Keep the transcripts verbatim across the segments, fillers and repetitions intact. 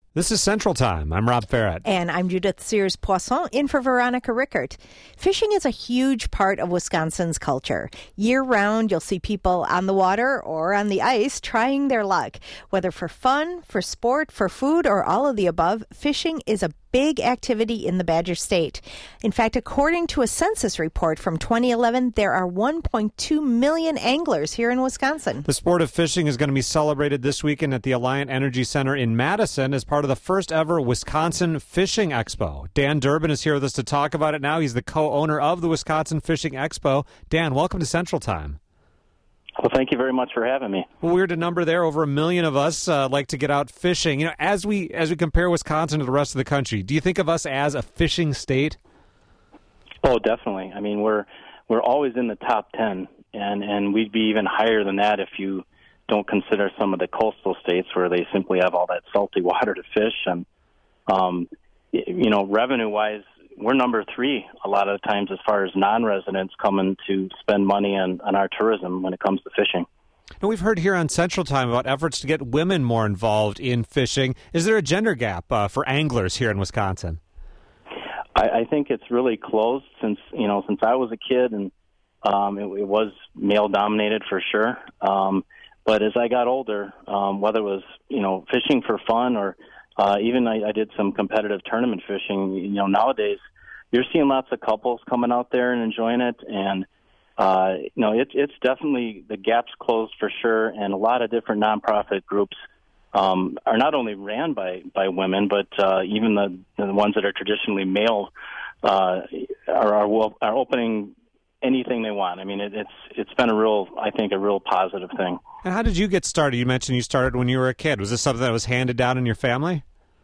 This is Central Time. I'm Rob Farrett. And I'm Judith Sears-Poisson, in for Veronica Rickert. Fishing is a huge part of Wisconsin's culture. Year-round, you'll see people on the water or on the ice trying their luck. Whether for fun, for sport, for food, or all of the above, fishing is a big activity in the Badger State. In fact, according to a census report from twenty eleven, there are one point two million anglers here in Wisconsin. The sport of fishing is going to be celebrated this weekend at the Alliant Energy Center in Madison as part of the first ever Wisconsin Fishing Expo. Dan Durbin is here with us to talk about it now. He's the co-owner of the Wisconsin Fishing Expo. Dan, welcome to Central Time. Well, thank you very much for having me. Well, weird a number there. Over a million of us uh, like to get out fishing. You know, as we as we compare Wisconsin to the rest of the country, do you think of us as a fishing state? Oh, definitely. I mean, we're we're always in the top ten, and and we'd be even higher than that if you don't consider some of the coastal states where they simply have all that salty water to fish. And um, you know, revenue-wise, we're number three a lot of the times as far as non-residents coming to spend money on, on our tourism when it comes to fishing. And we've heard here on Central Time about efforts to get women more involved in fishing. Is there a gender gap uh, for anglers here in Wisconsin? I, I think it's really closed since, you know, since I was a kid, and um, it, it was male-dominated for sure. Um, but as I got older, um, whether it was, you know, fishing for fun or Uh, even I, I did some competitive tournament fishing. You know, nowadays you're seeing lots of couples coming out there and enjoying it, and uh, you know, it, it's definitely the gap's closed for sure. And a lot of different nonprofit groups um, are not only ran by, by women, but uh, even the the ones that are traditionally male uh, are, are are opening anything they want. I mean, it, it's it's been a real, I think, a real positive thing. And how did you get started? You mentioned you started when you were a kid. Was this something that was handed down in your family?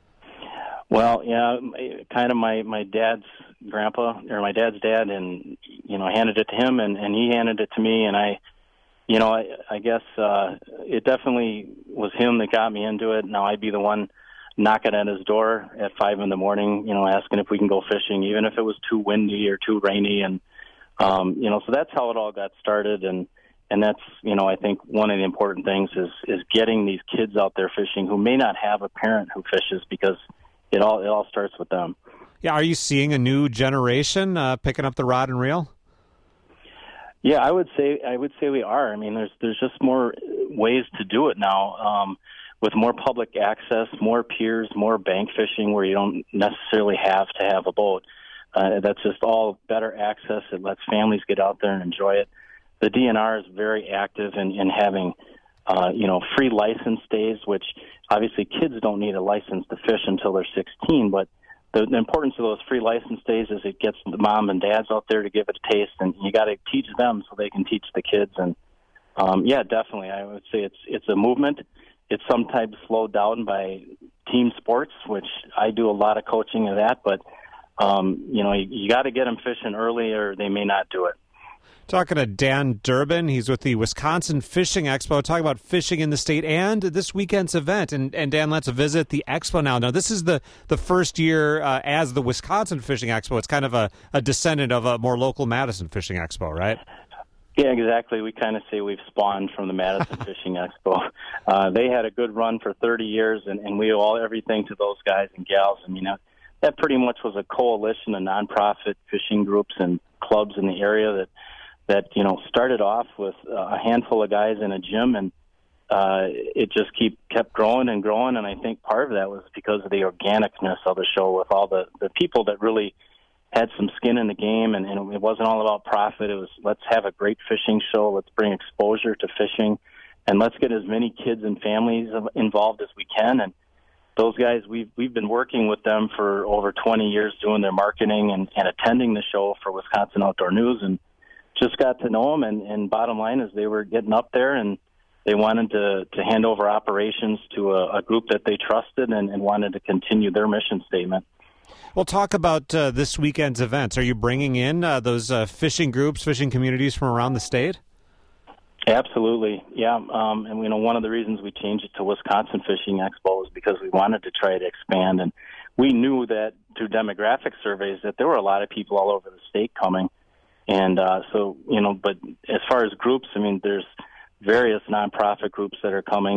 Well, yeah, kind of my, my dad's grandpa, or my dad's dad, and, you know, handed it to him, and, and he handed it to me, and I, you know, I, I guess uh, it definitely was him that got me into it. Now I'd be the one knocking at his door at five in the morning, you know, asking if we can go fishing, even if it was too windy or too rainy, and, um, you know, so that's how it all got started, and And that's, you know, I think one of the important things is is getting these kids out there fishing who may not have a parent who fishes, because it all it all starts with them. Yeah, are you seeing a new generation uh, picking up the rod and reel? Yeah, I would say I would say we are. I mean, there's there's just more ways to do it now, um, with more public access, more piers, more bank fishing where you don't necessarily have to have a boat. Uh, that's just all better access. It lets families get out there and enjoy it. The D N R is very active in, in having, uh, you know, free license days, which obviously kids don't need a license to fish until they're sixteen. But the, the importance of those free license days is it gets the mom and dads out there to give it a taste, and you got to teach them so they can teach the kids. And um, yeah, definitely, I would say it's it's a movement. It's sometimes slowed down by team sports, which I do a lot of coaching of that. But um, you know, you, you got to get them fishing early, or they may not do it. Talking to Dan Durbin. He's with the Wisconsin Fishing Expo, talking about fishing in the state and this weekend's event. And, and Dan, let's visit the expo now. Now, this is the, the first year uh, as the Wisconsin Fishing Expo. It's kind of a, a descendant of a more local Madison Fishing Expo, right? Yeah, exactly. We kind of say we've spawned from the Madison Fishing Expo. Uh, they had a good run for thirty years, and, and we owe all everything to those guys and gals. I mean, that, that pretty much was a coalition of nonprofit fishing groups and clubs in the area that that, you know, started off with a handful of guys in a gym, and uh, it just keep kept growing and growing. And I think part of that was because of the organicness of the show, with all the, the people that really had some skin in the game, and, and it wasn't all about profit. It was, let's have a great fishing show, let's bring exposure to fishing, and let's get as many kids and families involved as we can. And those guys, we've, we've been working with them for over twenty years, doing their marketing and, and attending the show for Wisconsin Outdoor News, and just got to know them, and, and bottom line is they were getting up there, and they wanted to, to hand over operations to a, a group that they trusted, and, and wanted to continue their mission statement. Well, talk about uh, this weekend's events. Are you bringing in uh, those uh, fishing groups, fishing communities from around the state? Absolutely, yeah. Um, and, you know, one of the reasons we changed it to Wisconsin Fishing Expo was because we wanted to try to expand, and we knew that through demographic surveys that there were a lot of people all over the state coming. And uh, so, you know, but as far as groups, I mean, there's various nonprofit groups that are coming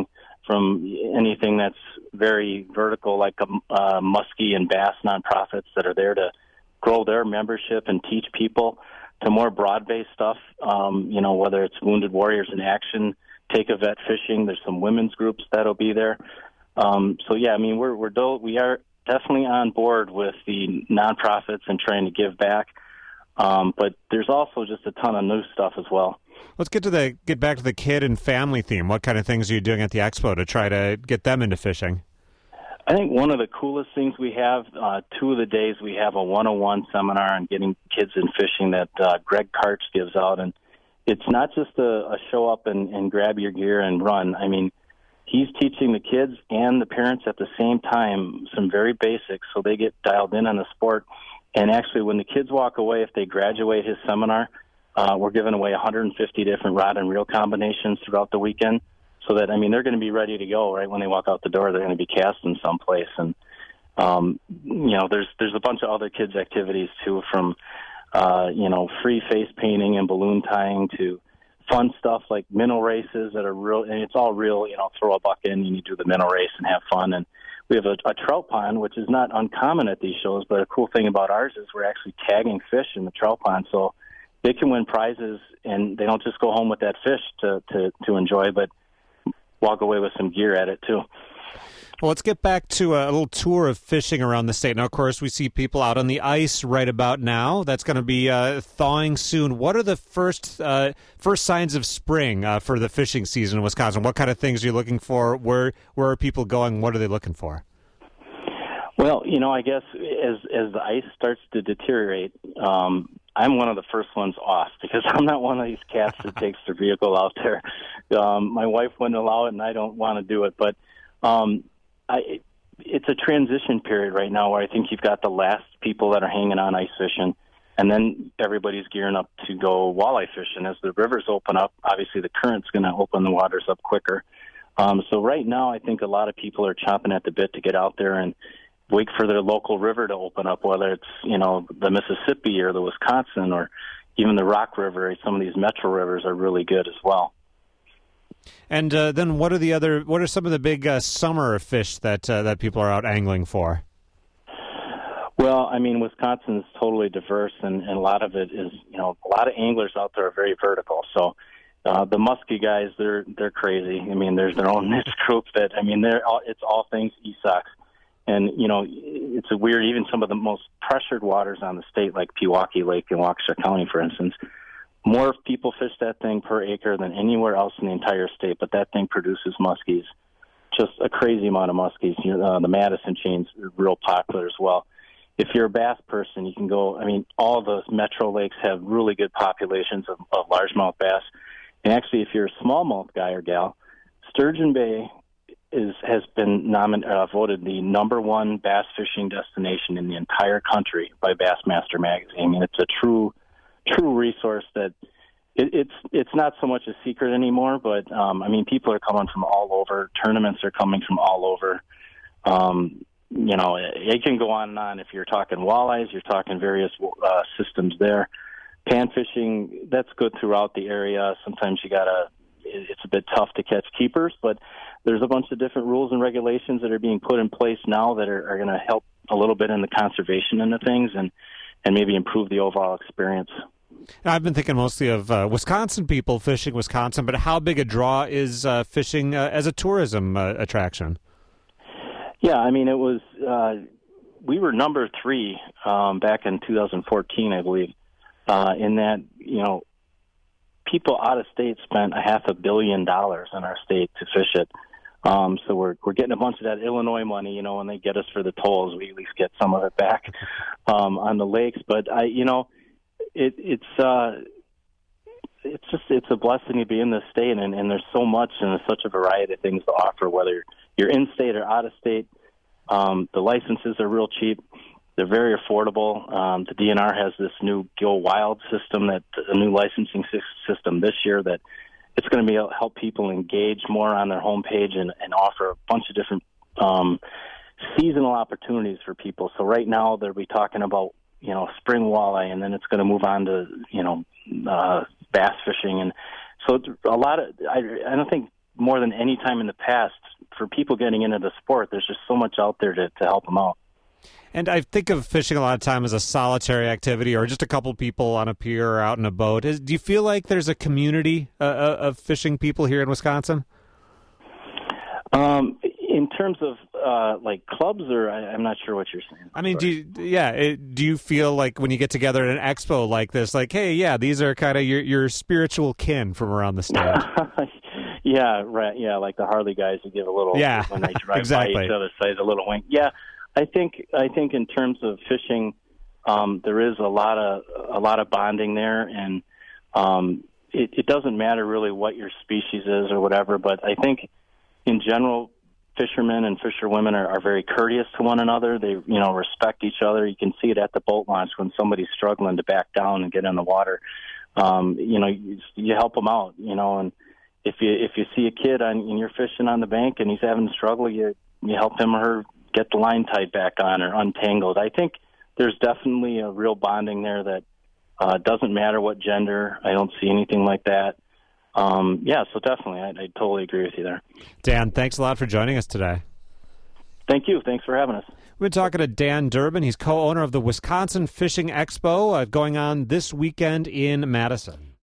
from anything that's very vertical, like um, uh, muskie and bass nonprofits that are there to grow their membership and teach people, to more broad-based stuff, um, you know, whether it's Wounded Warriors in Action, Take a Vet Fishing. There's some women's groups that'll be there. Um, so, yeah, I mean, we're, we're do- we are definitely on board with the nonprofits and trying to give back. Um, but there's also just a ton of new stuff as well. Let's get to the get back to the kid and family theme. What kind of things are you doing at the expo to try to get them into fishing? I think one of the coolest things we have, uh, two of the days we have a one oh one seminar on getting kids in fishing that uh, Greg Karch gives out. And it's not just a, a show up and, and grab your gear and run. I mean, he's teaching the kids and the parents at the same time some very basics so they get dialed in on the sport. And actually, when the kids walk away, if they graduate his seminar, uh, we're giving away one hundred fifty different rod and reel combinations throughout the weekend. So that, I mean, they're going to be ready to go, right? When they walk out the door, they're going to be casting someplace. And, um, you know, there's there's a bunch of other kids' activities, too, from, uh, you know, free face painting and balloon tying to fun stuff like minnow races that are real. And it's all real, you know, throw a buck in and you do the minnow race and have fun. And we have a, a trout pond, which is not uncommon at these shows, but a cool thing about ours is we're actually tagging fish in the trout pond. So they can win prizes, and they don't just go home with that fish to, to, to enjoy, but walk away with some gear at it, too. Well, let's get back to a little tour of fishing around the state. Now, of course, we see people out on the ice right about now. That's going to be uh, thawing soon. What are the first uh, first signs of spring uh, for the fishing season in Wisconsin? What kind of things are you looking for? Where where are people going? What are they looking for? Well, you know, I guess as as the ice starts to deteriorate, um, I'm one of the first ones off because I'm not one of these cats that takes their vehicle out there. Um, my wife wouldn't allow it, and I don't want to do it. But um, I, it's a transition period right now where I think you've got the last people that are hanging on ice fishing, and then everybody's gearing up to go walleye fishing. As the rivers open up, obviously the current's going to open the waters up quicker. Um, so right now I think a lot of people are chomping at the bit to get out there and wait for their local river to open up, whether it's, you know, the Mississippi or the Wisconsin or even the Rock River. Some of these metro rivers are really good as well. And uh, then what are the other, what are some of the big uh, summer fish that uh, that people are out angling for? Well, I mean, Wisconsin is totally diverse, and, and a lot of it is, you know, a lot of anglers out there are very vertical. So uh, the muskie guys, they're they're crazy. I mean, there's their own niche group that, I mean, they're all, it's all things E-Sox. And, you know, it's a weird, even some of the most pressured waters on the state, like Pewaukee Lake in Waukesha County, for instance, more people fish that thing per acre than anywhere else in the entire state, but that thing produces muskies, just a crazy amount of muskies. You know, uh, the Madison chain's real popular as well. If you're a bass person, you can go, I mean, all those metro lakes have really good populations of, of largemouth bass. And actually, if you're a smallmouth guy or gal, Sturgeon Bay is has been nomin- uh, voted the number one bass fishing destination in the entire country by Bassmaster Magazine. I mean, it's a true, true resource that it, it's it's not so much a secret anymore. But um, I mean, people are coming from all over. Tournaments are coming from all over. Um, you know, it, it can go on and on. If you're talking walleyes, you're talking various uh, systems there. Pan fishing, that's good throughout the area. Sometimes you gotta. It's a bit tough to catch keepers, but there's a bunch of different rules and regulations that are being put in place now that are, are going to help a little bit in the conservation end of things and, and maybe improve the overall experience. I've been thinking mostly of uh, Wisconsin people fishing Wisconsin, but how big a draw is uh, fishing uh, as a tourism uh, attraction? Yeah, I mean, it was, uh, we were number three um, back in two thousand fourteen, I believe, uh, in that, you know, people out of state spent a half a billion dollars in our state to fish it. Um, so we're we're getting a bunch of that Illinois money, you know, when they get us for the tolls, we at least get some of it back um, on the lakes. But I, you know, it, it's uh, it's just it's a blessing to be in this state, and, and there's so much and there's such a variety of things to offer, whether you're in state or out of state. Um, the licenses are real cheap. They're very affordable. Um, the D N R has this new Go Wild system, that a new licensing system this year that it's going to be able to help people engage more on their homepage and, and offer a bunch of different um, seasonal opportunities for people. So right now they'll be talking about, you know, spring walleye, and then it's going to move on to, you know, uh, bass fishing. And so a lot of, I, I don't think more than any time in the past, for people getting into the sport, there's just so much out there to, to help them out. And I think of fishing a lot of time as a solitary activity or just a couple people on a pier or out in a boat. Is, do you feel like there's a community uh, of fishing people here in Wisconsin? Um, in terms of uh, like clubs, or I, I'm not sure what you're saying. I mean, do you, yeah, it, do you feel like when you get together at an expo like this, like, hey, yeah, these are kind of your your spiritual kin from around the state? Yeah, right. Yeah, like the Harley guys who give a little yeah, when they drive exactly. by each other, say a little wink. Yeah, I think I think in terms of fishing, um, there is a lot of a lot of bonding there, and um, it, it doesn't matter really what your species is or whatever. But I think in general, fishermen and fisherwomen are, are very courteous to one another. They, you know, respect each other. You can see it at the boat launch when somebody's struggling to back down and get in the water. Um, you know, you, you help them out. You know, and if you if you see a kid on and you're fishing on the bank and he's having a struggle, you you help him or her get the line tied back on or untangled. I think there's definitely a real bonding there that uh, doesn't matter what gender. I don't see anything like that. Um, yeah, so definitely, I, I totally agree with you there. Dan, thanks a lot for joining us today. Thank you. Thanks for having us. We've been talking to Dan Durbin. He's co-owner of the Wisconsin Fishing Expo uh, going on this weekend in Madison.